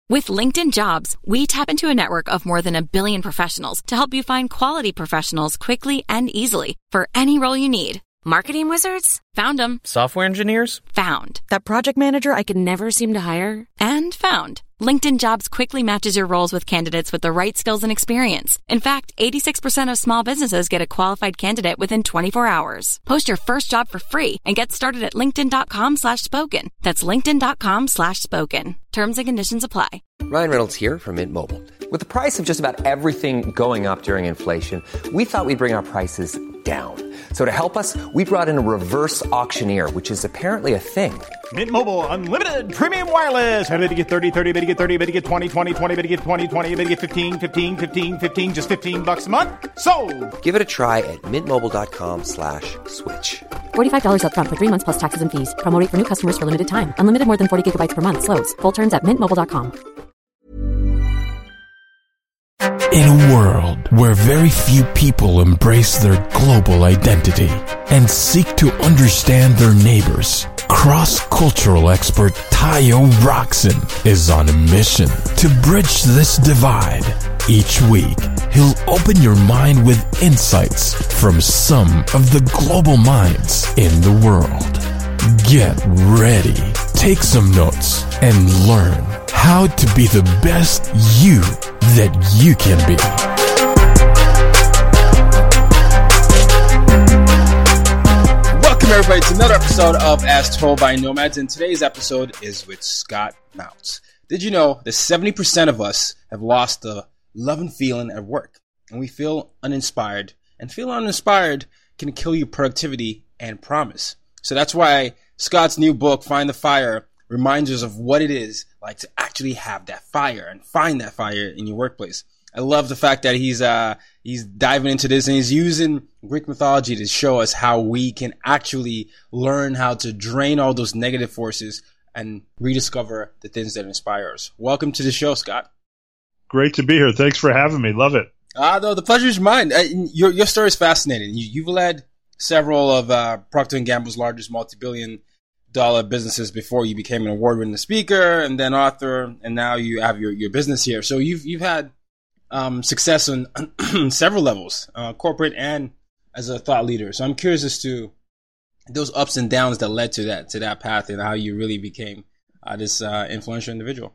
With LinkedIn Jobs, we tap into a network of more than 1 billion professionals to help you find quality professionals quickly and easily for any role you need. Marketing wizards? Found them. Software engineers? Found. That project manager I could never seem to hire? And found. LinkedIn Jobs quickly matches your roles with candidates with the right skills and experience. In fact, 86% of small businesses get a qualified candidate within 24 hours. Post your first job for free and get started at linkedin.com/spoken. That's linkedin.com/spoken. Terms and conditions apply. Ryan Reynolds here from Mint Mobile. With the price of just about everything going up during inflation, we thought we'd bring our prices down. So to help us, we brought in a reverse auctioneer, which is apparently a thing. Mint Mobile Unlimited Premium Wireless. How to get 30, 30, bit to get 30, bit to get 20, 20, 20, bit to get 20, 20, bit to get 15, 15, 15, 15, just $15 a month? Sold! Give it a try at mintmobile.com/switch. $45 up front for 3 months plus taxes and fees. Promo rate for new customers for limited time. Unlimited more than 40 gigabytes per month. Slows full terms at mintmobile.com. In a world where very few people embrace their global identity and seek to understand their neighbors, cross-cultural expert Tayo Roxon is on a mission to bridge this divide. Each week, he'll open your mind with insights from some of the global minds in the world. Get ready, take some notes, and learn how to be the best you that you can be. Welcome everybody to another episode of As Told by Nomads, and today's episode is with Scott Mounts. Did you know that 70% of us have lost the love and feeling at work, and we feel uninspired, and feeling uninspired can kill your productivity and promise. So that's why Scott's new book, Find the Fire, reminds us of what it is like to actually have that fire and find that fire in your workplace. I love the fact that he's diving into this and he's using Greek mythology to show us how we can actually learn how to drain all those negative forces and rediscover the things that inspire us. Welcome to the show, Scott. Great to be here. Thanks for having me. Love it. No, the pleasure is mine. Your story is fascinating. You've led several of Procter & Gamble's largest multi-billion-dollar businesses before you became an award-winning speaker and then author, and now you have your business here. So you've had success on several levels, corporate and as a thought leader. So I'm curious as to those ups and downs that led to that path and how you really became this influential individual.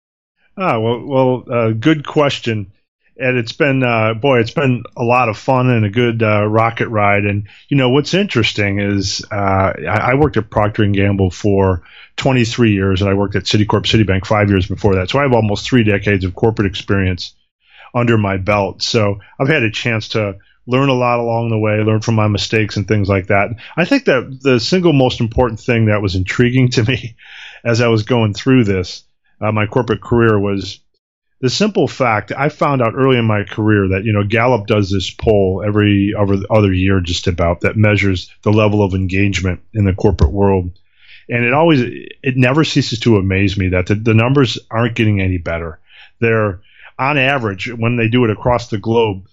Good question. And it's been, it's been a lot of fun and a good rocket ride. And, you know, what's interesting is I worked at Procter & Gamble for 23 years, and I worked at Citicorp Citibank 5 years before that. So I have almost 3 decades of corporate experience under my belt. So I've had a chance to learn a lot along the way, learn from my mistakes and things like that. I think that the single most important thing that was intriguing to me as I was going through this, my corporate career, was the simple fact. I found out early in my career that, you know, Gallup does this poll every other year just about that measures the level of engagement in the corporate world. And it never ceases to amaze me that the numbers aren't getting any better. They're, on average, when they do it across the globe,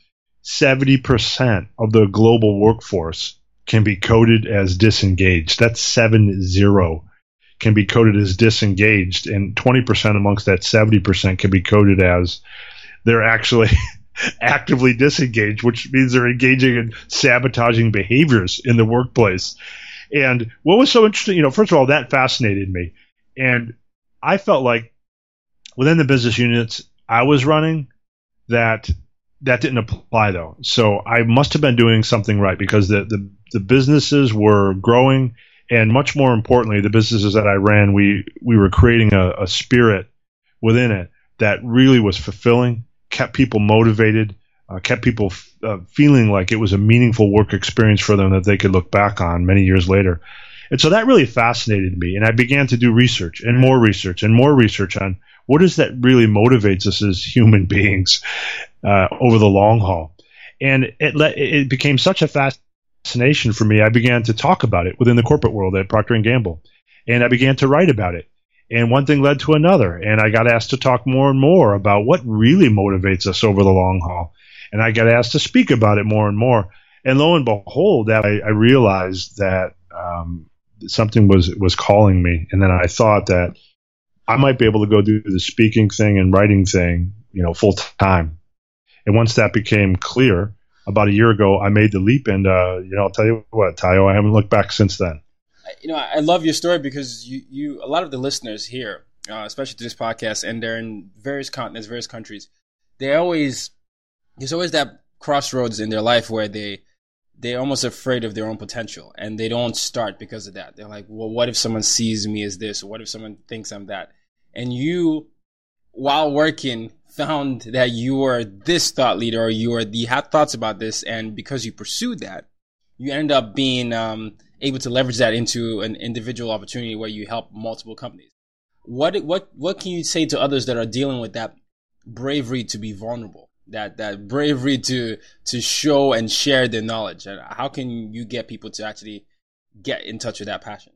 70% of the global workforce can be coded as disengaged. That's 70 can be coded as disengaged, and 20% amongst that 70% can be coded as they're actually actively disengaged, which means they're engaging in sabotaging behaviors in the workplace. And what was so interesting, you know, first of all, that fascinated me. And I felt like within the business units I was running, that didn't apply though. So I must have been doing something right, because the businesses were growing. And much more importantly, the businesses that I ran, we were creating a spirit within it that really was fulfilling, kept people motivated, kept people feeling like it was a meaningful work experience for them that they could look back on many years later. And so that really fascinated me. And I began to do research and more research and more research on what is that really motivates us as human beings over the long haul. And it became such a fascination for me. I began to talk about it within the corporate world at Procter & Gamble, and I began to write about it. And one thing led to another, and I got asked to talk more and more about what really motivates us over the long haul. And I got asked to speak about it more and more. And lo and behold, that I realized that something was calling me. And then I thought that I might be able to go do the speaking thing and writing thing, full time. And once that became clear, about a year ago, I made the leap, and I'll tell you what, Tayo, I haven't looked back since then. I love your story because you a lot of the listeners here, especially to this podcast, and they're in various continents, various countries. There's always that crossroads in their life where they're almost afraid of their own potential, and they don't start because of that. They're like, well, what if someone sees me as this? Or what if someone thinks I'm that? And you, while working, found that you were this thought leader, or you had thoughts about this, and because you pursued that, you ended up being able to leverage that into an individual opportunity where you help multiple companies. What can you say to others that are dealing with that bravery to be vulnerable, that bravery to show and share their knowledge? And how can you get people to actually get in touch with that passion?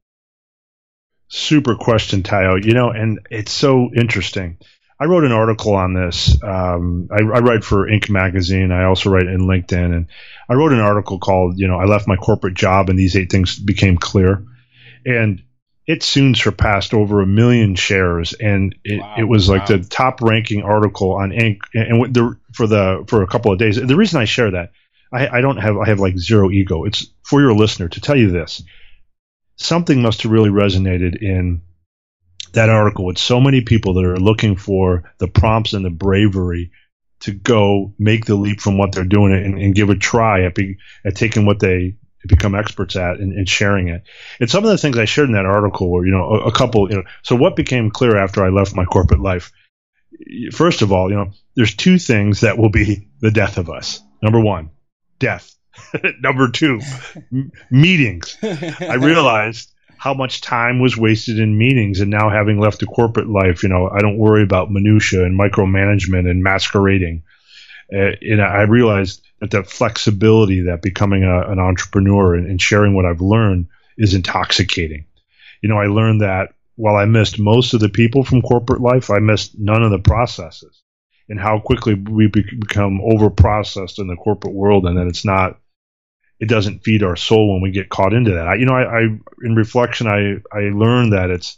Super question, Tayo. And it's so interesting. I wrote an article on this. I write for Inc. magazine. I also write in LinkedIn. And I wrote an article called, I left my corporate job and these 8 things became clear. And it soon surpassed over 1 million shares. And it was like the top ranking article on Inc. And for a couple of days. The reason I share that, I have like zero ego. It's for your listener to tell you this. Something must have really resonated in that article with so many people that are looking for the prompts and the bravery to go make the leap from what they're doing and give a try at taking what they become experts at and sharing it. And some of the things I shared in that article were, a couple, so what became clear after I left my corporate life? First of all, there's 2 things that will be the death of us. Number 1, death. Number 2, meetings. I realized how much time was wasted in meetings, and now having left the corporate life, I don't worry about minutia and micromanagement and masquerading. And I realized that the flexibility that becoming an entrepreneur and sharing what I've learned is intoxicating. I learned that while I missed most of the people from corporate life, I missed none of the processes, and how quickly we become over-processed in the corporate world, and that it doesn't feed our soul when we get caught into that. In reflection, I learned that it's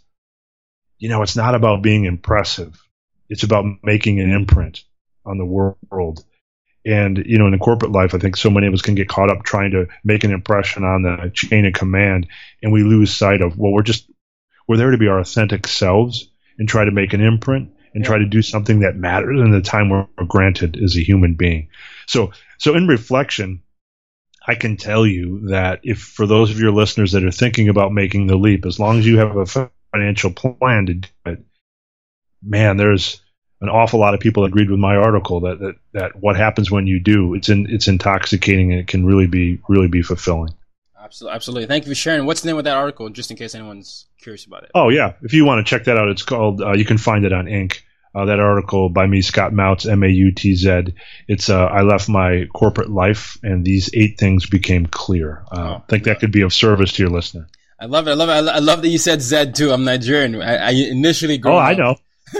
not about being impressive. It's about making an imprint on the world. And, in the corporate life, I think so many of us can get caught up trying to make an impression on the chain of command, and we lose sight of, we're there to be our authentic selves and try to make an imprint and try to do something that matters in the time we're granted as a human being. So in reflection, I can tell you that if for those of your listeners that are thinking about making the leap, as long as you have a financial plan to do it, man, there's an awful lot of people that agreed with my article that what happens when you do, it's intoxicating, and it can really be fulfilling. Absolutely. Thank you for sharing. What's the name of that article, just in case anyone's curious about it? Oh, yeah. If you want to check that out, it's called, you can find it on Inc. That article by me, Scott Mautz, Mautz. It's I left my corporate life, and these 8 things became clear. I think that could be of service to your listener. I love it. I love that you said Zed too. I'm Nigerian. I initially grew up. I know.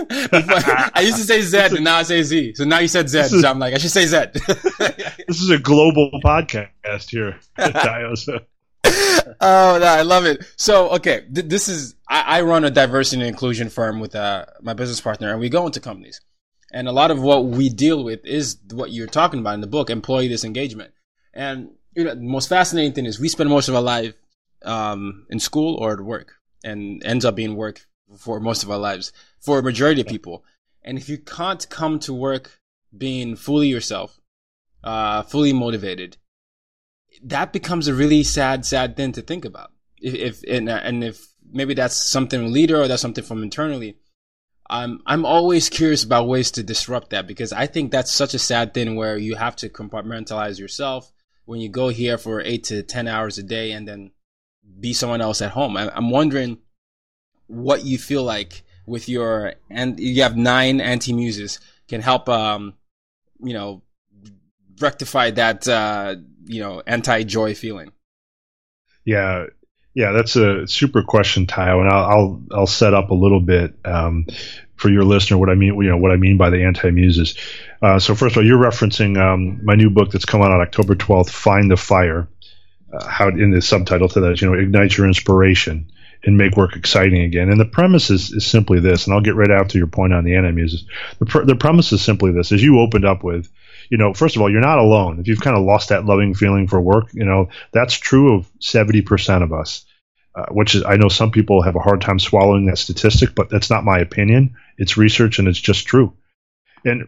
I used to say Zed, and now I say Z. So now you said Zed, so I'm like, I should say Zed. This is a global podcast here. Oh, no, I love it. So, okay, this is, I run a diversity and inclusion firm with my business partner, and we go into companies. And a lot of what we deal with is what you're talking about in the book, employee disengagement. And the most fascinating thing is we spend most of our life in school or at work, and ends up being work for most of our lives for a majority of people. And if you can't come to work being fully yourself, fully motivated, that becomes a really sad thing to think about. If maybe that's something from a leader or that's something from internally, I'm always curious about ways to disrupt that, because I think that's such a sad thing where you have to compartmentalize yourself when you go here for 8 to 10 hours a day and then be someone else at home. I'm wondering what you feel like with and you have 9 anti-muses can help, rectify that, anti-joy feeling. Yeah, that's a super question, Tayo, and I'll set up a little bit for your listener what I mean by the anti-muses. So first of all, you're referencing my new book that's coming out on October 12th, Find the Fire. How in the subtitle to that is, ignite your inspiration. and make work exciting again. And the premise is simply this, and I'll get right after your point on the anti-muses. The premise is simply this, as you opened up with, first of all, you're not alone. If you've kind of lost that loving feeling for work, that's true of 70% of us, which is, I know some people have a hard time swallowing that statistic, but that's not my opinion. It's research and it's just true. And,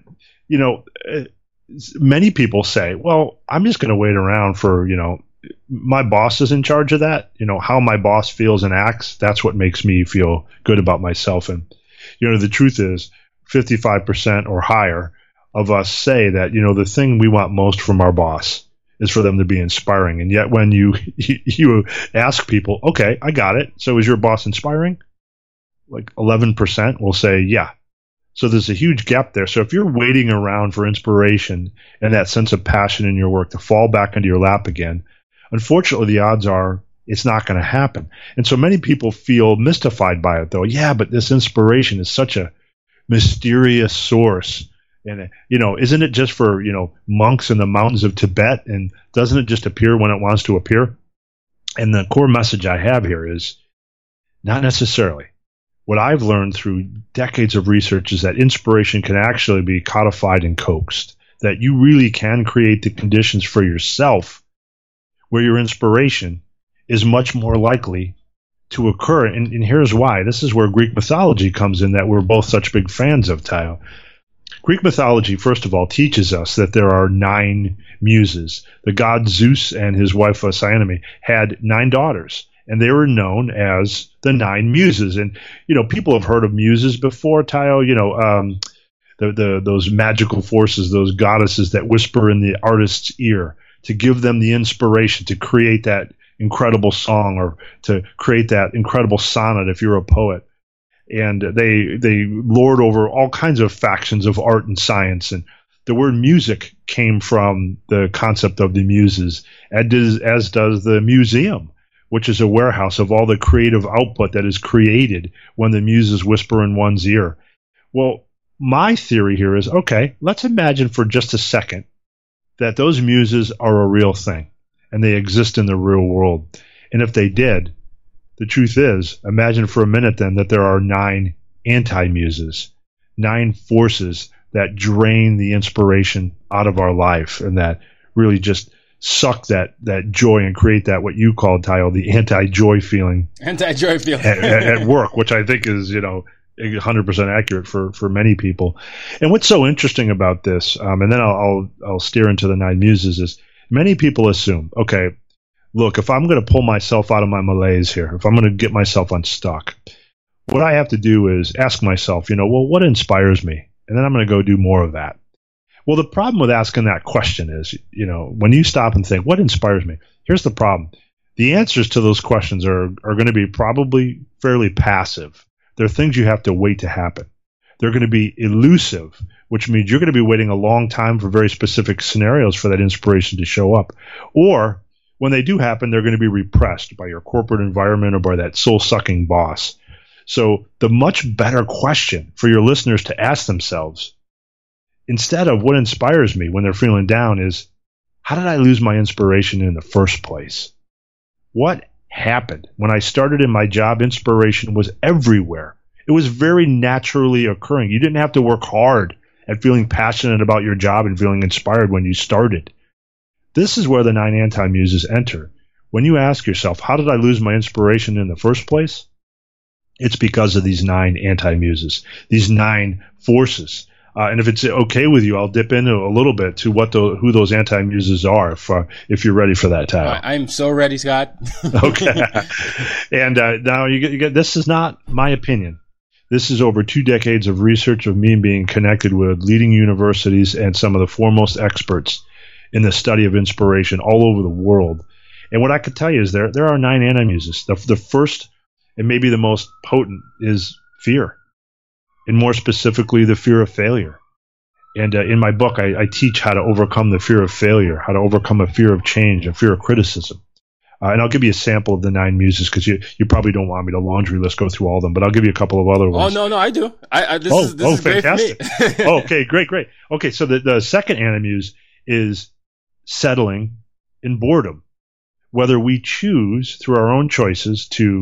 many people say, well, I'm just going to wait around for, my boss is in charge of that. How my boss feels and acts, that's what makes me feel good about myself. And, the truth is 55% or higher of us say that, the thing we want most from our boss is for them to be inspiring. And yet when you ask people, okay, I got it. So is your boss inspiring? Like 11% will say, yeah. So there's a huge gap there. So if you're waiting around for inspiration and that sense of passion in your work to fall back into your lap again, unfortunately, the odds are it's not going to happen. And so many people feel mystified by it, though. Yeah, but this inspiration is such a mysterious source. And, isn't it just for, monks in the mountains of Tibet? And doesn't it just appear when it wants to appear? And the core message I have here is not necessarily. What I've learned through decades of research is that inspiration can actually be codified and coaxed, that you really can create the conditions for yourself where your inspiration is much more likely to occur. And here's why. This is where Greek mythology comes in that we're both such big fans of, Tayo. Greek mythology, first of all, teaches us that there are 9 muses. The god Zeus and his wife Cyaname had 9 daughters, and they were known as the 9 muses. And, people have heard of muses before, Tayo, those magical forces, those goddesses that whisper in the artist's ear to give them the inspiration to create that incredible song or to create that incredible sonnet if you're a poet. And they lord over all kinds of factions of art and science. And the word music came from the concept of the muses, as does the museum, which is a warehouse of all the creative output that is created when the muses whisper in one's ear. Well, my theory here is, okay, let's imagine for just a second that those muses are a real thing and they exist in the real world. And if they did, the truth is, imagine for a minute then that there are 9 anti-muses, 9 forces that drain the inspiration out of our life and that really just suck that joy and create that, what you called, Tayo, the anti-joy feeling. Anti-joy feeling. at work, which I think is, 100% accurate for many people. And what's so interesting about this, and then I'll steer into the 9 muses, is many people assume, okay, look, if I'm going to pull myself out of my malaise here, if I'm going to get myself unstuck, what I have to do is ask myself, well, what inspires me? And then I'm going to go do more of that. Well, the problem with asking that question is, when you stop and think, what inspires me? Here's the problem. The answers to those questions are going to be probably fairly passive. They're things you have to wait to happen. They're going to be elusive, which means you're going to be waiting a long time for very specific scenarios for that inspiration to show up. Or when they do happen, they're going to be repressed by your corporate environment or by that soul-sucking boss. So the much better question for your listeners to ask themselves, instead of what inspires me when they're feeling down, is how did I lose my inspiration in the first place? What happened? When I started in my job, inspiration was everywhere. It was very naturally occurring. You didn't have to work hard at feeling passionate about your job and feeling inspired when you started. This is where the 9 anti-muses enter. When you ask yourself, how did I lose my inspiration in the first place? It's because of these 9 anti-muses, these 9 forces. And if it's okay with you, I'll dip into a little bit to who those anti-muses are, if you're ready for that, Tayo. I'm so ready, Scott. Okay. And now you get. This is not my opinion. This is over 2 decades of research of me being connected with leading universities and some of the foremost experts in the study of inspiration all over the world. And what I could tell you is there are 9 anti-muses. The first and maybe the most potent is fear, and more specifically, the fear of failure. And in my book, I teach how to overcome the fear of failure, how to overcome a fear of change, a fear of criticism. And I'll give you a sample of the 9 muses because you probably don't want me to laundry list go through all of them, but I'll give you a couple of other ones. Oh, no, I do. This is fantastic. Great for me. Okay, great. Okay, so the second anti-muse is settling in boredom. Whether we choose through our own choices to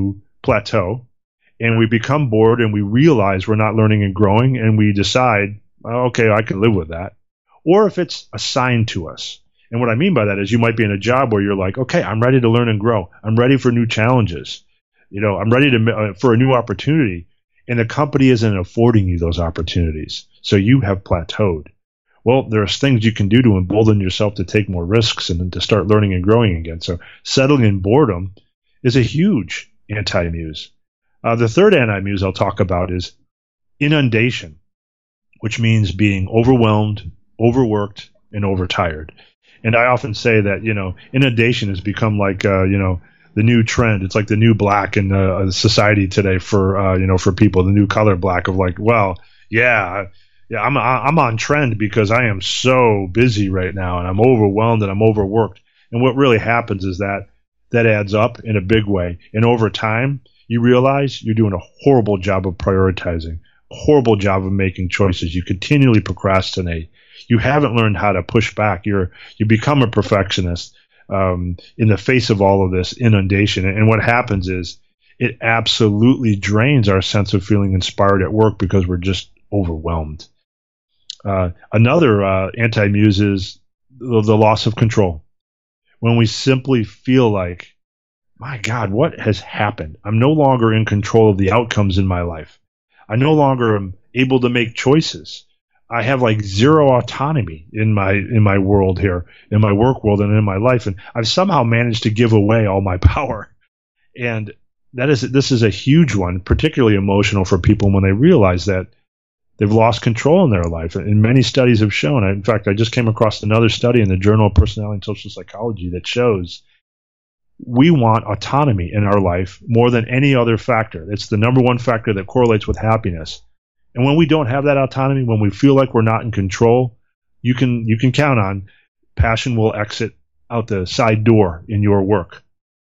plateau and we become bored and we realize we're not learning and growing and we decide, oh, okay, I can live with that. Or if it's assigned to us. And what I mean by that is you might be in a job where you're like, okay, I'm ready to learn and grow. I'm ready for new challenges. I'm ready for a new opportunity. And the company isn't affording you those opportunities. So you have plateaued. Well, there's things you can do to embolden yourself to take more risks and to start learning and growing again. So settling in boredom is a huge anti-muse. The third anti-muse I'll talk about is inundation, which means being overwhelmed, overworked, and overtired. And I often say that, inundation has become like, the new trend. It's like the new black in society today for people, the new color black of like, well, yeah, I'm on trend because I am so busy right now and I'm overwhelmed and I'm overworked. And what really happens is that adds up in a big way. And over time, you realize you're doing a horrible job of prioritizing, a horrible job of making choices. You continually procrastinate. You haven't learned how to push back. You become a perfectionist in the face of all of this inundation. And what happens is it absolutely drains our sense of feeling inspired at work because we're just overwhelmed. Another anti-muse is the loss of control. When we simply feel like, my God, what has happened? I'm no longer in control of the outcomes in my life. I no longer am able to make choices. I have like zero autonomy in my world here, in my work world and in my life. And I've somehow managed to give away all my power. And this is a huge one, particularly emotional for people when they realize that they've lost control in their life. And many studies have shown, in fact, I just came across another study in the Journal of Personality and Social Psychology that shows we want autonomy in our life more than any other factor. It's the number one factor that correlates with happiness. And when we don't have that autonomy, when we feel like we're not in control, you can count on passion will exit out the side door in your work.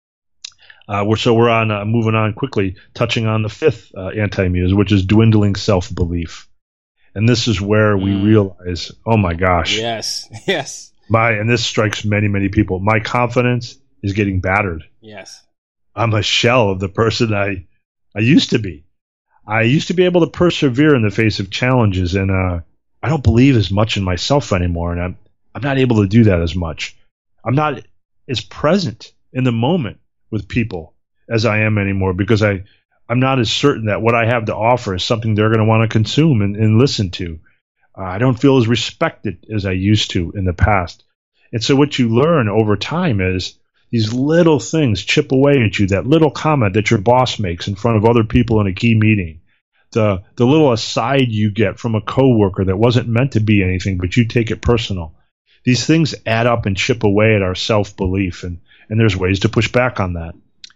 We're on moving on quickly, touching on the fifth anti-muse, which is dwindling self-belief. And this is where we realize, oh my gosh. Yes. And this strikes many, many people. My confidence is getting battered. Yes. I'm a shell of the person I used to be. I used to be able to persevere in the face of challenges, and I don't believe as much in myself anymore, and I'm not able to do that as much. I'm not as present in the moment with people as I am anymore because I'm not as certain that what I have to offer is something they're going to want to consume and listen to. I don't feel as respected as I used to in the past. And so what you learn over time is these little things chip away at you, that little comment that your boss makes in front of other people in a key meeting, the little aside you get from a coworker that wasn't meant to be anything, but you take it personal. These things add up and chip away at our self-belief, and there's ways to push back on that.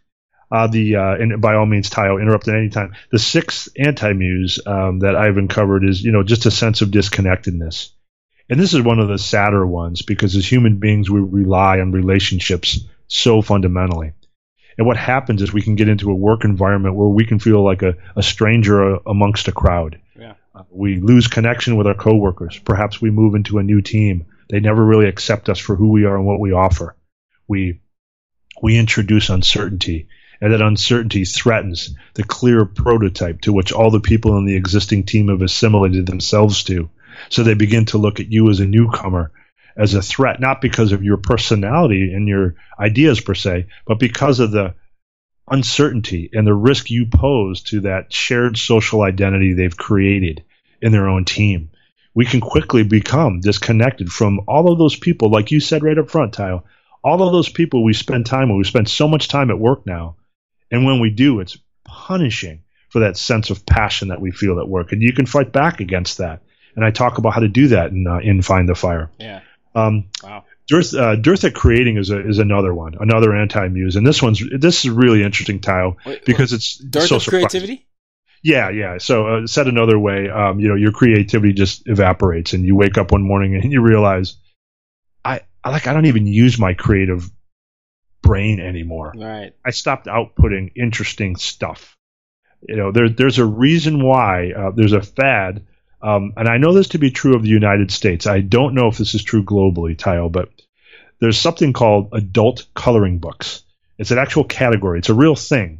And by all means, Tayo, interrupt at any time. The sixth anti-muse that I've uncovered is, just a sense of disconnectedness. And this is one of the sadder ones because as human beings, we rely on relationships so fundamentally. And what happens is we can get into a work environment where we can feel like a stranger amongst a crowd. Yeah. We lose connection with our coworkers. Perhaps we move into a new team. They never really accept us for who we are and what we offer. We introduce uncertainty, and that uncertainty threatens the clear prototype to which all the people in the existing team have assimilated themselves to. So they begin to look at you as a newcomer, as a threat, not because of your personality and your ideas per se, but because of the uncertainty and the risk you pose to that shared social identity they've created in their own team. We can quickly become disconnected from all of those people, like you said right up front, Tayo, all of those people we spend time with. We spend so much time at work now, and when we do, it's punishing for that sense of passion that we feel at work, and you can fight back against that. And I talk about how to do that in Find the Fire. Yeah. Wow. Dearth at Creating is another one, another anti-muse, and this is really interesting, Tayo, because it's Dearth so of creativity. Yeah. So said another way, your creativity just evaporates, and you wake up one morning and you realize, I don't even use my creative brain anymore. Right. I stopped outputting interesting stuff. There's a reason why there's a fad. And I know this to be true of the United States. I don't know if this is true globally, Tayo, but there's something called adult coloring books. It's an actual category. It's a real thing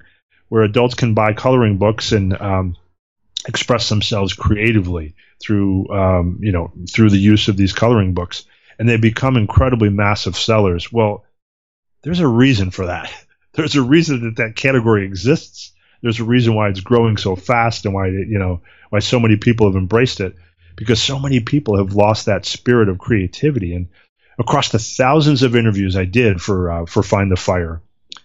where adults can buy coloring books and express themselves creatively through through the use of these coloring books, and they become incredibly massive sellers. Well, there's a reason for that. There's a reason that category exists. There's a reason why it's growing so fast and why so many people have embraced it, because so many people have lost that spirit of creativity. And across the thousands of interviews I did for Find the Fire,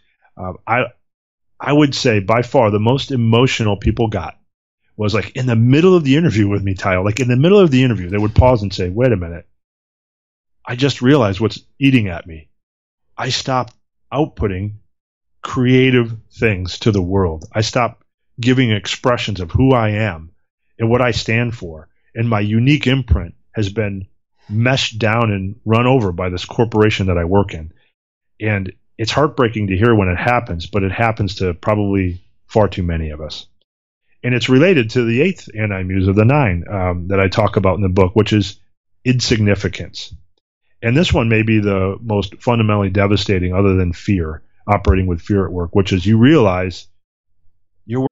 I would say by far the most emotional people got was like in the middle of the interview with me, Tayo. Like in the middle of the interview, they would pause and say, "Wait a minute, I just realized what's eating at me. I stopped outputting creative things to the world. I stopped giving expressions of who I am and what I stand for. And my unique imprint has been meshed down and run over by this corporation that I work in." And it's heartbreaking to hear when it happens, but it happens to probably far too many of us. And it's related to the eighth anti-muse of the 9 that I talk about in the book, which is insignificance. And this one may be the most fundamentally devastating other than fear, operating with fear at work, which is you realize you're.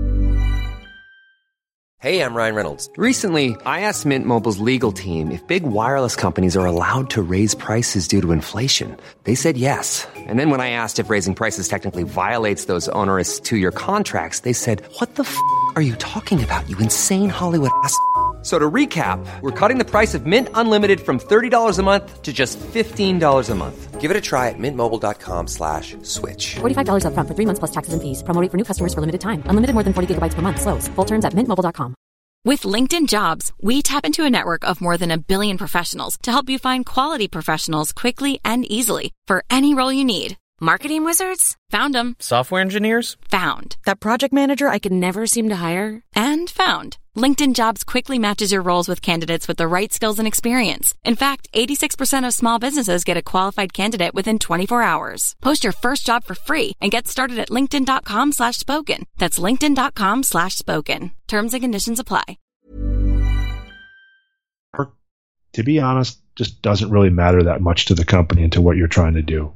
Hey, I'm Ryan Reynolds. Recently, I asked Mint Mobile's legal team if big wireless companies are allowed to raise prices due to inflation. They said yes. And then when I asked if raising prices technically violates those onerous 2-year contracts, they said, "What the f*** are you talking about, you insane Hollywood ass?" So to recap, we're cutting the price of Mint Unlimited from $30 a month to just $15 a month. Give it a try at mintmobile.com/switch. $45 up front for 3 months plus taxes and fees. Promo rate for new customers for limited time. Unlimited more than 40 gigabytes per month. Slows full terms at mintmobile.com. With LinkedIn Jobs, we tap into a network of more than 1 billion professionals to help you find quality professionals quickly and easily for any role you need. Marketing wizards? Found them. Software engineers? Found. That project manager I could never seem to hire? And found. LinkedIn Jobs quickly matches your roles with candidates with the right skills and experience. In fact, 86% of small businesses get a qualified candidate within 24 hours. Post your first job for free and get started at linkedin.com/spoken. That's linkedin.com/spoken. Terms and conditions apply. To be honest, just doesn't really matter that much to the company and to what you're trying to do.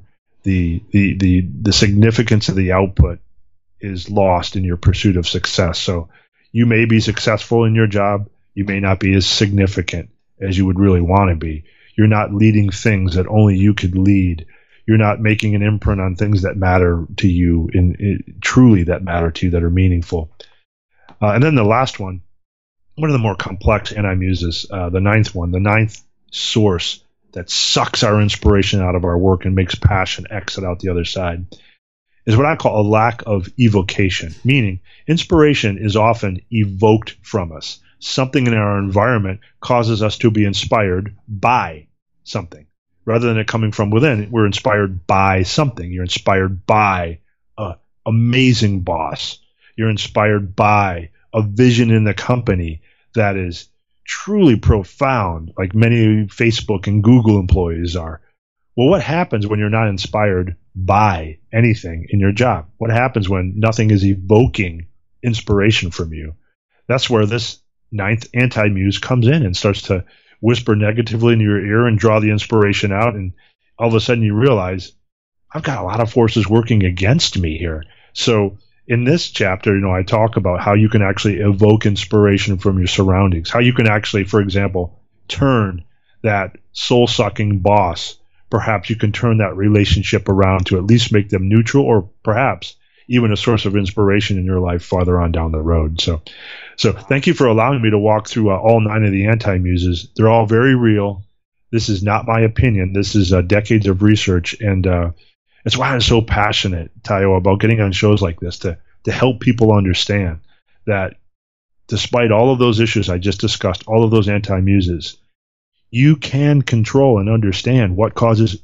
The significance of the output is lost in your pursuit of success. So you may be successful in your job. You may not be as significant as you would really want to be. You're not leading things that only you could lead. You're not making an imprint on things that matter to you, truly that matter to you, that are meaningful. And then the last one of the more complex anti-muses, the 9th one, the 9th source that sucks our inspiration out of our work and makes passion exit out the other side, is what I call a lack of evocation, meaning inspiration is often evoked from us. Something in our environment causes us to be inspired by something. Rather than it coming from within, we're inspired by something. You're inspired by an amazing boss. You're inspired by a vision in the company that is truly profound, like many Facebook and Google employees are. Well, what happens when you're not inspired by anything in your job? What happens when nothing is evoking inspiration from you? That's where this 9th anti-muse comes in and starts to whisper negatively in your ear and draw the inspiration out. And all of a sudden you realize, I've got a lot of forces working against me here. So in this chapter, I talk about how you can actually evoke inspiration from your surroundings, how you can actually, for example, turn that soul-sucking boss. Perhaps you can turn that relationship around to at least make them neutral, or perhaps even a source of inspiration in your life farther on down the road. So thank you for allowing me to walk through all 9 of the anti-muses. They're all very real. This is not my opinion. This is decades of research, and it's why I'm so passionate, Tayo, about getting on shows like this to help people understand that despite all of those issues I just discussed, all of those anti-muses, you can control and understand what causes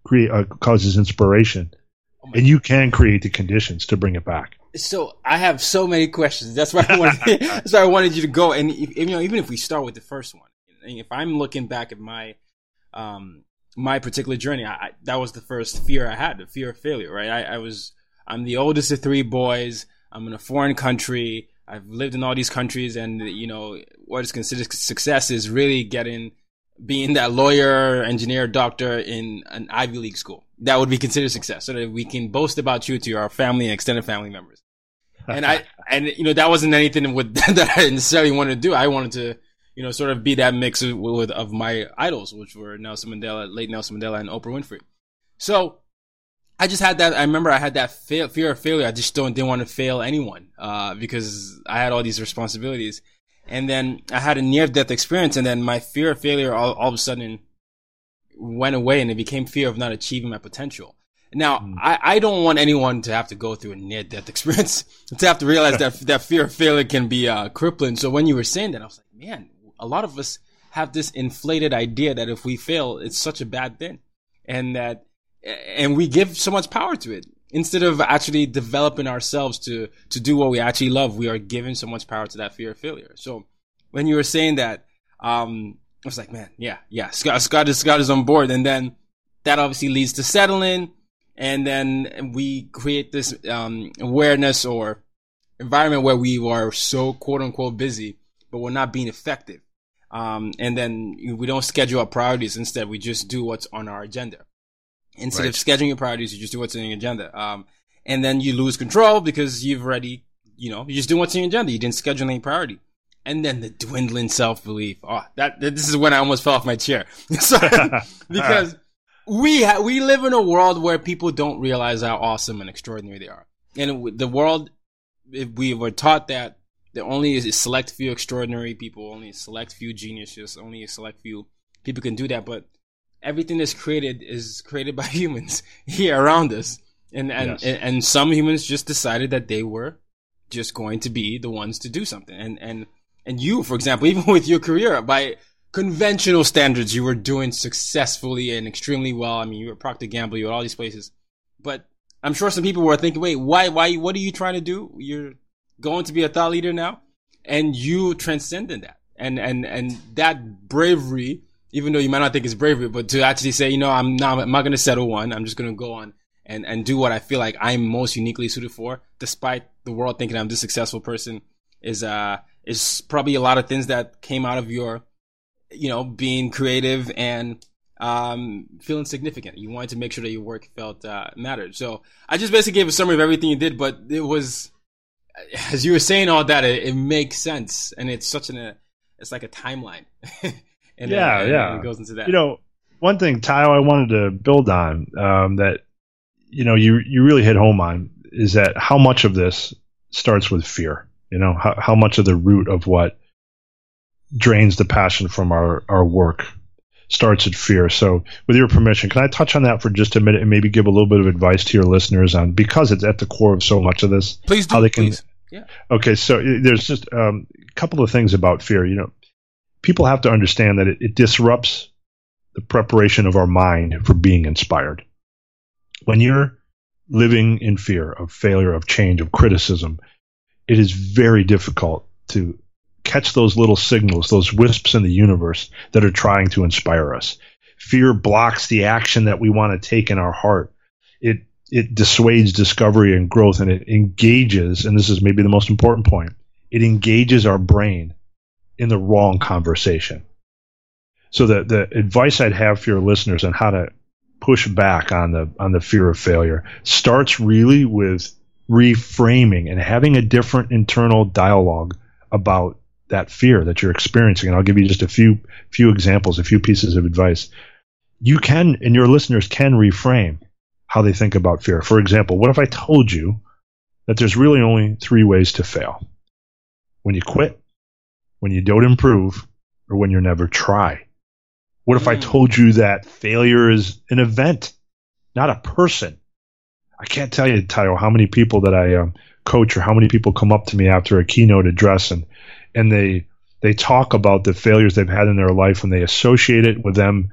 inspiration, and you can create the conditions to bring it back. So I have so many questions. That's why I wanted you to go. And even if we start with the first one, if I'm looking back at my my particular journey, that was the first fear I had, the fear of failure. Right? I'm the oldest of 3 boys. I'm in a foreign country. I've lived in all these countries, and what is considered success is really being that lawyer, engineer, doctor in an Ivy League school. That would be considered success, so that we can boast about you to our family and extended family members. and that wasn't anything that I necessarily wanted to do. I wanted to, sort of be that mix of my idols, which were Nelson Mandela, late Nelson Mandela, and Oprah Winfrey. So I just had that. I remember I had that fear of failure. I just didn't want to fail anyone, because I had all these responsibilities. And then I had a near-death experience, and then my fear of failure all of a sudden went away, and it became fear of not achieving my potential. Now, I don't want anyone to have to go through a near-death experience to have to realize that fear of failure can be crippling. So when you were saying that, I was like, man, a lot of us have this inflated idea that if we fail, it's such a bad thing, and we give so much power to it. Instead of actually developing ourselves to do what we actually love, we are giving so much power to that fear of failure. So when you were saying that, I was like, man, yeah, Scott is on board. And then that obviously leads to settling. And then we create this awareness or environment where we are so quote unquote busy, but we're not being effective. And then we don't schedule our priorities. Instead, we just do what's on our agenda. Instead of scheduling your priorities, you just do what's on your agenda. And then you lose control because you've already, you just do what's on your agenda. You didn't schedule any priority. And then the dwindling self-belief. Oh, this is when I almost fell off my chair. Because we live in a world where people don't realize how awesome and extraordinary they are. And the world, we were taught that there only is a select few extraordinary people, only a select few geniuses, only a select few people can do that. But everything is created by humans here around us. And some humans just decided that they were just going to be the ones to do something. And you, for example, even with your career, by conventional standards, you were doing successfully and extremely well. I mean, you were at Procter & Gamble, you were at all these places. But I'm sure some people were thinking, wait, why, what are you trying to do? You're going to be a thought leader now? And you transcended that. And that bravery, even though you might not think it's bravery, but to actually say, I'm not going to settle one. I'm just going to go on and do what I feel like I'm most uniquely suited for, despite the world thinking I'm this successful person, is probably a lot of things that came out of your, being creative and feeling significant. You wanted to make sure that your work felt mattered. So I just basically gave a summary of everything you did, but it was, as you were saying all that, it makes sense, and it's it's like a timeline. And it goes into that. One thing, Tayo, I wanted to build on that, you really hit home on is that how much of this starts with fear. How much of the root of what drains the passion from our work starts at fear. So with your permission, can I touch on that for just a minute and maybe give a little bit of advice to your listeners on, because it's at the core of so much of this. Please do. How they can, please. Yeah. Okay. So there's just a couple of things about fear. People have to understand that it disrupts the preparation of our mind for being inspired. When you're living in fear of failure, of change, of criticism, it is very difficult to catch those little signals, those wisps in the universe that are trying to inspire us. Fear blocks the action that we want to take in our heart. It dissuades discovery and growth, and it engages, and this is maybe the most important point, it engages our brain in the wrong conversation. So the advice I'd have for your listeners on how to push back on the fear of failure starts really with reframing and having a different internal dialogue about that fear that you're experiencing. And I'll give you just a few examples, a few pieces of advice. You can, and your listeners can, reframe how they think about fear. For example, what if I told you that there's really only 3 ways to fail? When you quit, when you don't improve, or when you never try? What if I told you that failure is an event, not a person? I can't tell you, Tayo, how many people that I coach, or how many people come up to me after a keynote address and they talk about the failures they've had in their life, and they associate it with them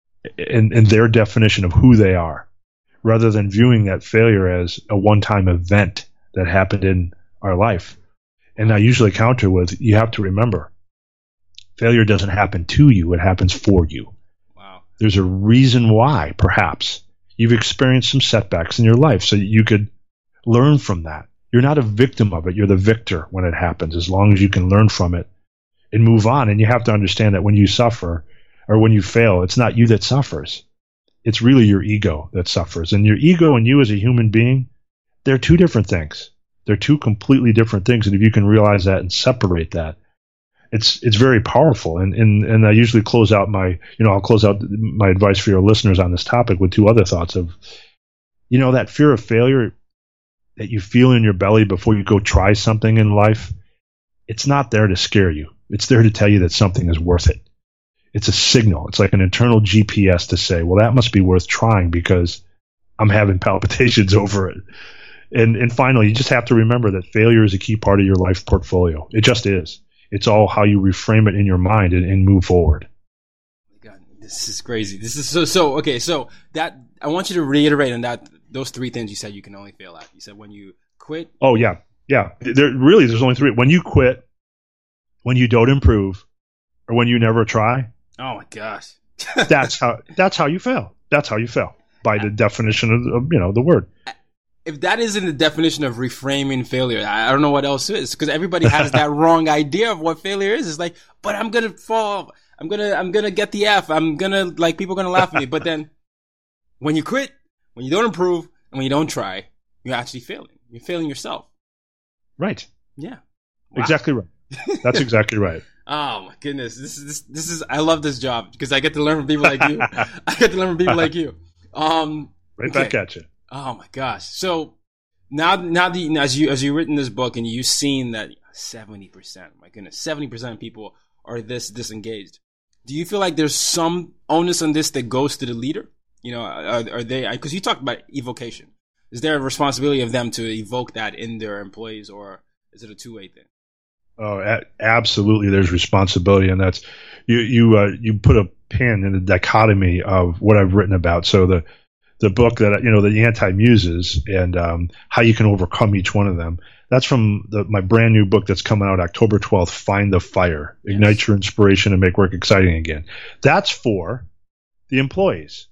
in their definition of who they are, rather than viewing that failure as a one-time event that happened in our life. And I usually counter with, you have to remember, failure doesn't happen to you, it happens for you. Wow. There's a reason why, perhaps, you've experienced some setbacks in your life so you could learn from that. You're not a victim of it, you're the victor when it happens, as long as you can learn from it and move on. And you have to understand that when you suffer or when you fail, it's not you that suffers. It's really your ego that suffers. And your ego and you as a human being, they're 2 different things. They're two completely different things. And if you can realize that and separate that, it's very powerful. And I usually close out I'll close out my advice for your listeners on this topic with two other thoughts of, that fear of failure that you feel in your belly before you go try something in life. It's not there to scare you. It's there to tell you that something is worth it. It's a signal. It's like an internal GPS to say, well, that must be worth trying because I'm having palpitations over it. And finally, you just have to remember that failure is a key part of your life portfolio. It just is. It's all how you reframe it in your mind and move forward. God, this is crazy. This is so okay. So that I want you to reiterate on that. Those three things you said you can only fail at. You said when you quit. Oh yeah. There's only three. When you quit, when you don't improve, or when you never try. Oh my gosh. that's how you fail. That's how you fail by the definition of the word. If that isn't the definition of reframing failure, I don't know what else is, because everybody has that wrong idea of what failure is. It's like, but I'm going to fall. I'm going to get the F. people are going to laugh at me. But then when you quit, when you don't improve, and when you don't try, you're actually failing. You're failing yourself. Right. Yeah. Wow. Exactly right. That's exactly right. Oh my goodness. This is, I love this job because I get to learn from people like you. Right back at you. Oh my gosh. So now as you've written this book and you've seen that 70%, my goodness, 70% of people are this disengaged. Do you feel like there's some onus on this that goes to the leader? Are they, because you talked about evocation. Is there a responsibility of them to evoke that in their employees, or is it a two-way thing? Oh, absolutely. There's responsibility, and that's you put a pin in the dichotomy of what I've written about. So the book that the anti-muses and how you can overcome each one of them. That's from my brand new book that's coming out October 12th. Find the Fire, Ignite Your Inspiration and Make Work Exciting Again. That's for the employees.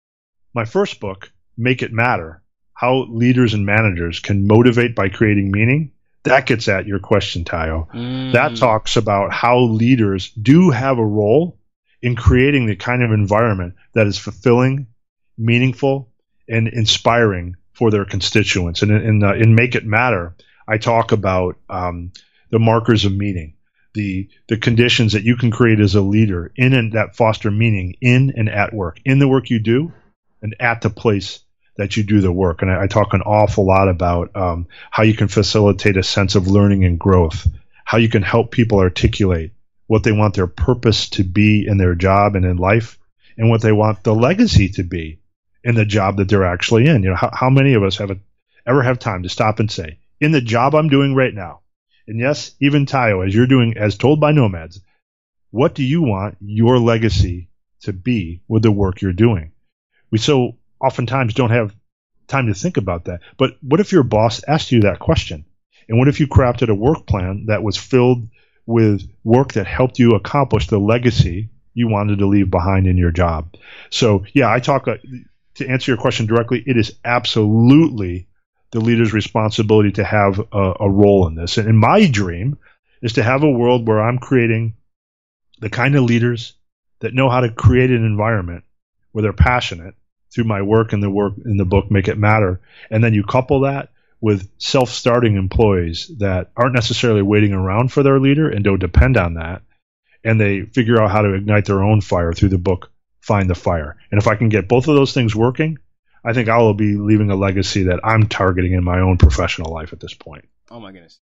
My first book, Make It Matter: How Leaders and Managers Can Motivate by Creating Meaning. That gets at your question, Tayo. That talks about how leaders do have a role in creating the kind of environment that is fulfilling, meaningful, and inspiring for their constituents. And in Make It Matter, I talk about the markers of meaning, the conditions that you can create as a leader that foster meaning in and at work, in the work you do and at the place that you do the work. And I talk an awful lot about how you can facilitate a sense of learning and growth, how you can help people articulate what they want their purpose to be in their job and in life, and what they want the legacy to be in the job that they're actually in. How many of us ever have time to stop and say, in the job I'm doing right now, and yes, even Tayo, as you're doing, as told by Nomads, what do you want your legacy to be with the work you're doing? We so oftentimes don't have time to think about that. But what if your boss asked you that question? And what if you crafted a work plan that was filled with work that helped you accomplish the legacy you wanted to leave behind in your job? So, yeah, I talk to answer your question directly. It is absolutely the leader's responsibility to have a role in this. And my dream is to have a world where I'm creating the kind of leaders that know how to create an environment where they're passionate through my work and the work in the book, Make It Matter. And then you couple that with self-starting employees that aren't necessarily waiting around for their leader and don't depend on that. And they figure out how to ignite their own fire through the book, Find the Fire. And if I can get both of those things working, I think I will be leaving a legacy that I'm targeting in my own professional life at this point. Oh my goodness.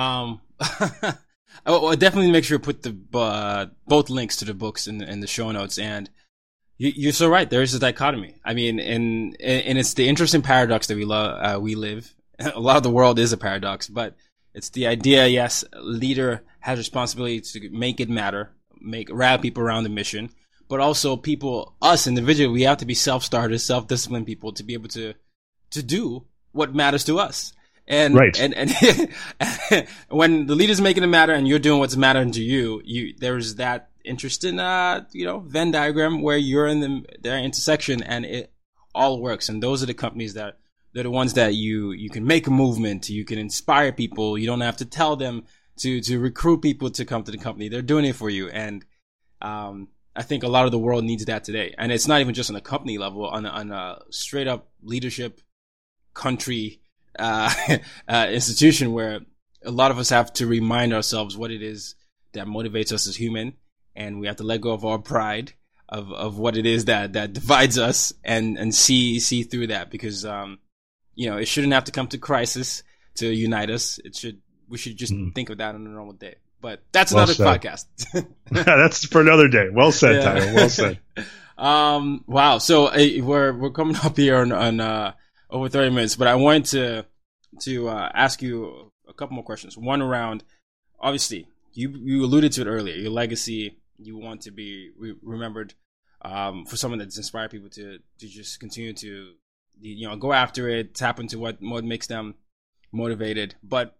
I'll definitely make sure to put the both links to the books in the show notes. And you're so right. There is a dichotomy. I mean, and it's the interesting paradox that we live. A lot of the world is a paradox, but it's the idea. Yes, a leader has responsibility to make it matter, rally people around the mission, but also us individually, we have to be self-starters, self-disciplined people to be able to do what matters to us. And right. and when the leader's making it matter and you're doing what's mattering to you, there's that interesting, Venn diagram where you're in their intersection and it all works. And those are the companies they're the ones that you can make a movement, you can inspire people. You don't have to tell them to recruit people to come to the company. They're doing it for you. And, I think a lot of the world needs that today. And it's not even just on a company level, on a straight up leadership country institution where a lot of us have to remind ourselves what it is that motivates us as human, and we have to let go of our pride of what it is that divides us and see through that, because it shouldn't have to come to crisis to unite us. We should just think of that on a normal day. But that's another podcast. That's for another day. Well said, Tyler. Well said. Wow. So we're coming up here on over 30 minutes, but I wanted to ask you a couple more questions. One around, obviously, you alluded to it earlier, your legacy. You want to be remembered for someone that's inspired people to just continue to go after it, tap into what makes them motivated. But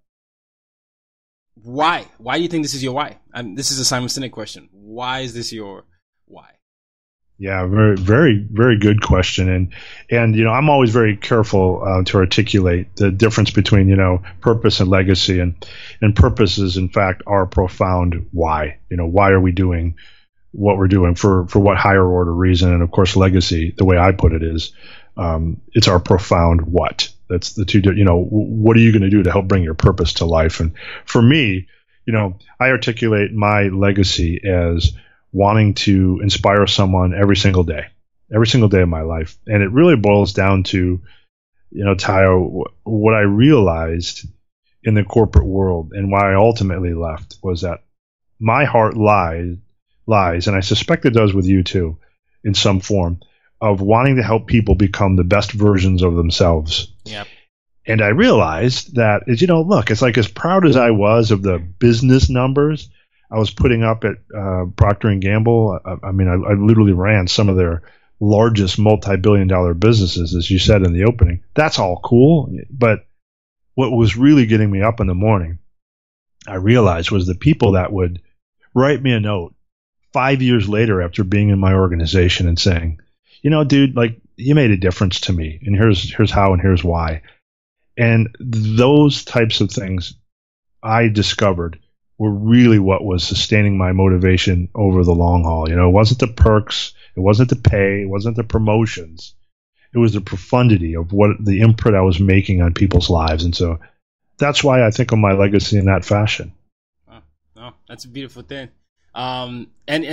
why? Why do you think this is your why? This is a Simon Sinek question. Why is this your why? Yeah, very, very, very good question. And I'm always very careful to articulate the difference between, purpose and legacy. And purpose is, in fact, our profound why. Why are we doing what we're doing, for what higher order reason? And, of course, legacy, the way I put it is, it's our profound what. That's the two, what are you going to do to help bring your purpose to life? And for me, I articulate my legacy as wanting to inspire someone every single day of my life. And it really boils down to, Tayo, what I realized in the corporate world and why I ultimately left was that my heart lies, and I suspect it does with you too, in some form, of wanting to help people become the best versions of themselves. Yep. And I realized that, look, it's like, as proud as I was of the business numbers I was putting up at Procter & Gamble, I literally ran some of their largest multi-billion-dollar businesses, as you said in the opening. That's all cool. But what was really getting me up in the morning, I realized, was the people that would write me a note 5 years later after being in my organization and saying, dude, like, you made a difference to me, and here's how and here's why. And those types of things I discovered were really what was sustaining my motivation over the long haul. It wasn't the perks, it wasn't the pay, it wasn't the promotions. It was the profundity of what the imprint I was making on people's lives. And so that's why I think of my legacy in that fashion. Oh, that's a beautiful thing. And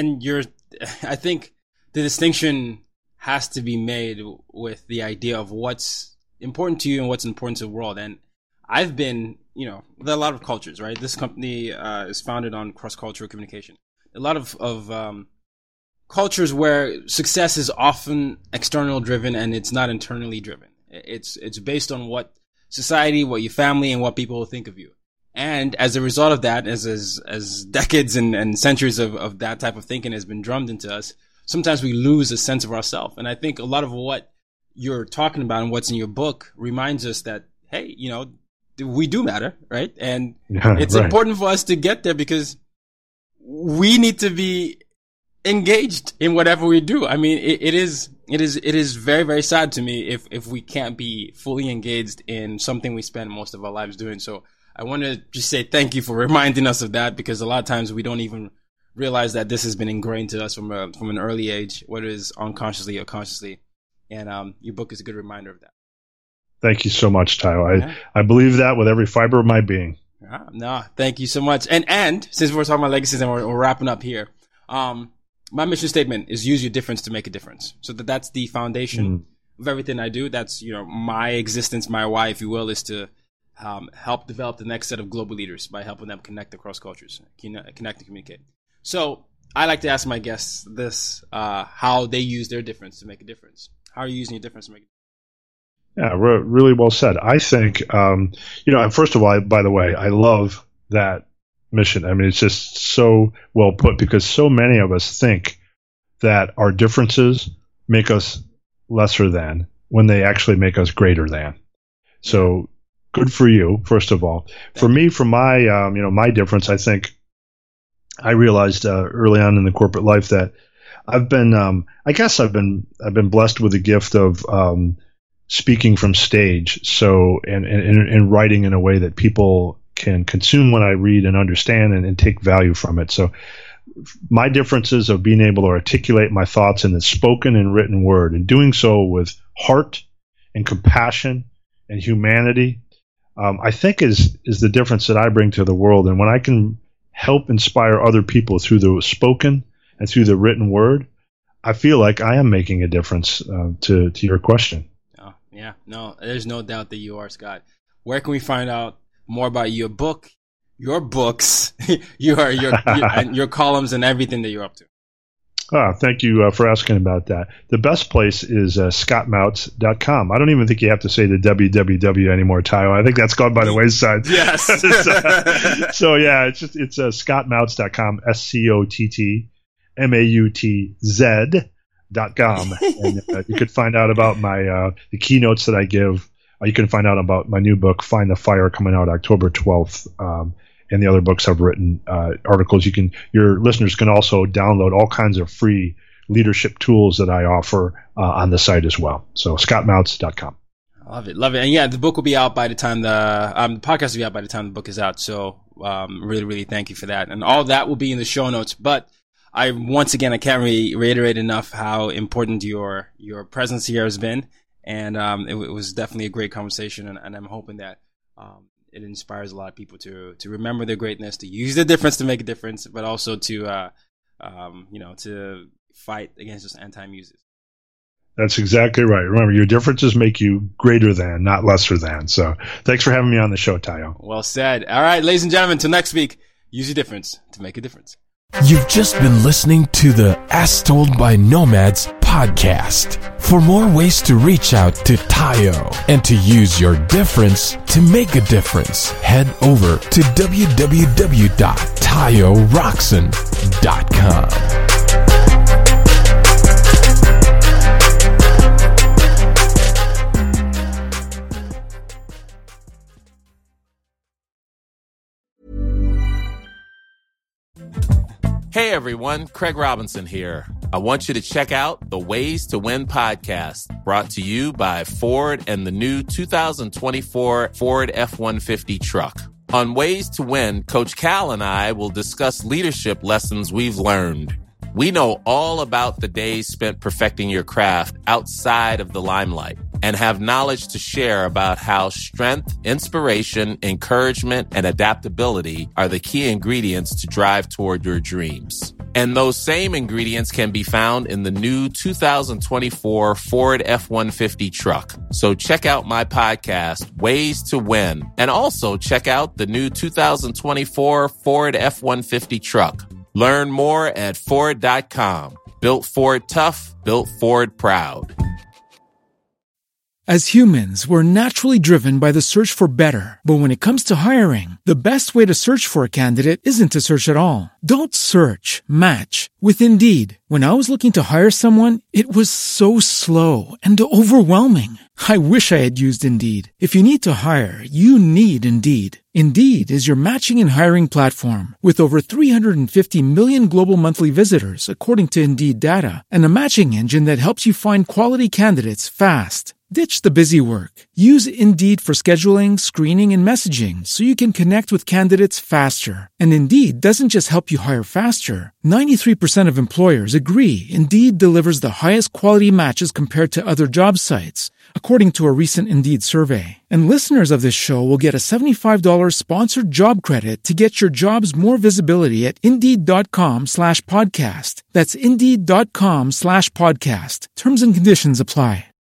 I think the distinction has to be made with the idea of what's important to you and what's important to the world. And I've been, there are a lot of cultures, right? This company is founded on cross-cultural communication. A lot of cultures where success is often external driven and it's not internally driven. It's based on what society, what your family, and what people think of you. And as a result of that, as decades and centuries of that type of thinking has been drummed into us, sometimes we lose a sense of ourselves. And I think a lot of what you're talking about and what's in your book reminds us that, hey, we do matter, right? And it's important for us to get there because we need to be engaged in whatever we do. I mean, it is very, very sad to me if we can't be fully engaged in something we spend most of our lives doing. So I want to just say thank you for reminding us of that, because a lot of times we don't even realize that this has been ingrained to us from an early age, whether it's unconsciously or consciously. And your book is a good reminder of that. Thank you so much, Tayo. I believe that with every fiber of my being. No, thank you so much. And since we're talking about legacies and we're wrapping up here, my mission statement is use your difference to make a difference. So that's the foundation of everything I do. That's, my existence, my why, if you will, is to help develop the next set of global leaders by helping them connect across cultures, connect and communicate. So I like to ask my guests this, how they use their difference to make a difference. How are you using your difference to make a difference? Yeah, really well said. I think, first of all, by the way, I love that mission. I mean, it's just so well put, because so many of us think that our differences make us lesser than when they actually make us greater than. So good for you, first of all. For me, for my, my difference, I think I realized early on in the corporate life that I've been, I've been blessed with the gift of speaking from stage, so and writing in a way that people can consume what I read and understand and take value from it. So my differences of being able to articulate my thoughts in the spoken and written word, and doing so with heart and compassion and humanity, I think is the difference that I bring to the world. And when I can help inspire other people through the spoken and through the written word, I feel like I am making a difference to your question. Oh, yeah. No, there's no doubt that you are, Scott. Where can we find out more about your book, your books, your columns and everything that you're up to? Thank you for asking about that. The best place is scottmouts.com. I don't even think you have to say the www anymore, Tayo. I think that's gone by the wayside. Yes. So yeah, it's scottmouts.com, SCOTTMAUTZ.com. And you could find out about my the keynotes that I give. You can find out about my new book, Find the Fire, coming out October 12th. And the other books I've written, articles. Your listeners can also download all kinds of free leadership tools that I offer on the site as well. So scottmouts.com. Love it. And yeah, the book will be out by the time the podcast will be out by the time the book is out. So really, really thank you for that. And all that will be in the show notes. But I can't reiterate enough how important your presence here has been. And it was definitely a great conversation. And I'm hoping that it inspires a lot of people to remember their greatness, to use the difference to make a difference, but also to fight against those anti-muses. That's exactly right. Remember, your differences make you greater than, not lesser than. So thanks for having me on the show, Tayo. Well said. All right, ladies and gentlemen, till next week, use your difference to make a difference. You've just been listening to the As Told by Nomads podcast. For more ways to reach out to Tayo and to use your difference to make a difference, head over to www.tayoroxen.com. Hey everyone, Craig Robinson here. I want you to check out the Ways to Win podcast, brought to you by Ford and the new 2024 Ford F-150 truck. On Ways to Win, Coach Cal and I will discuss leadership lessons we've learned. We know all about the days spent perfecting your craft outside of the limelight and have knowledge to share about how strength, inspiration, encouragement, and adaptability are the key ingredients to drive toward your dreams. And those same ingredients can be found in the new 2024 Ford F-150 truck. So check out my podcast, Ways to Win, and also check out the new 2024 Ford F-150 truck. Learn more at Ford.com. Built Ford tough, built Ford proud. As humans, we're naturally driven by the search for better. But when it comes to hiring, the best way to search for a candidate isn't to search at all. Don't search, match with Indeed. When I was looking to hire someone, it was so slow and overwhelming. I wish I had used Indeed. If you need to hire, you need Indeed. Indeed is your matching and hiring platform with over 350 million global monthly visitors, according to Indeed data, and a matching engine that helps you find quality candidates fast. Ditch the busy work. Use Indeed for scheduling, screening, and messaging so you can connect with candidates faster. And Indeed doesn't just help you hire faster. 93% of employers agree Indeed delivers the highest quality matches compared to other job sites, according to a recent Indeed survey. And listeners of this show will get a $75 sponsored job credit to get your jobs more visibility at Indeed.com/podcast. That's Indeed.com/podcast. Terms and conditions apply.